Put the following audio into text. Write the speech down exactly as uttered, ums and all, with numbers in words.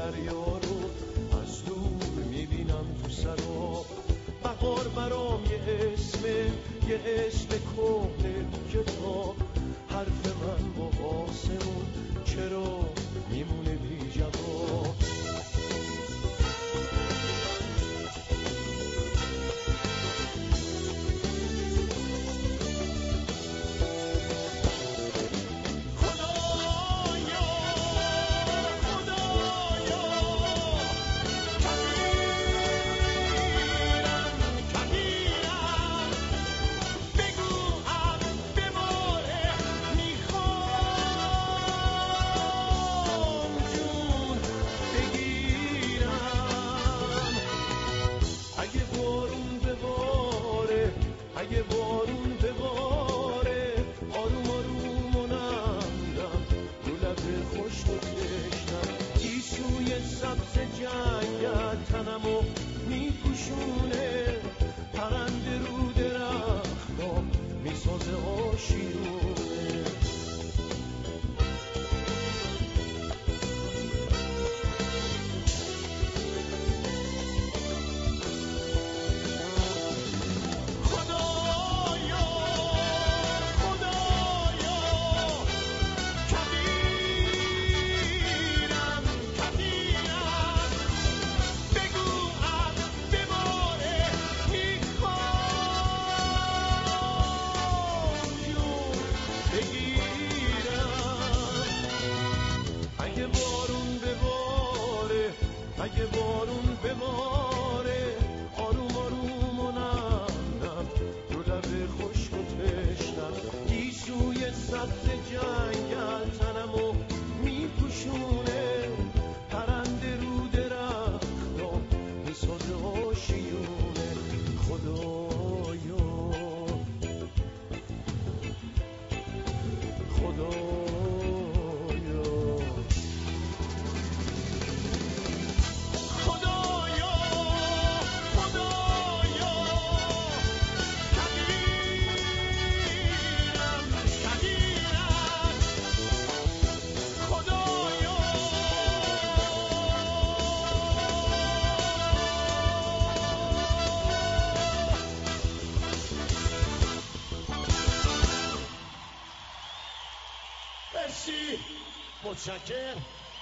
دریا رو از دور میبینم تو سرا. بهار برام یه اسمه، یه اسم کهنه تو کتاب. حرف من با آسمون چرا میمونه بی جواب؟ اگه بارون بباره آروم آروم و نمونم رو لب خشک و تشنم. گیسوی سبز جنگل تنمو میپوشونه، پرنده رو درختا میسازه آشیونه. اگه بارون بباره، اگه بارون بباره آروم آروم و نمونم رو لب خشک و تشنم. گیسوی سبز جنگل تنمو میپوشونه، پرنده رو درختا میسازه آشیونه. خدایا خدایا مرسی، متشکرم.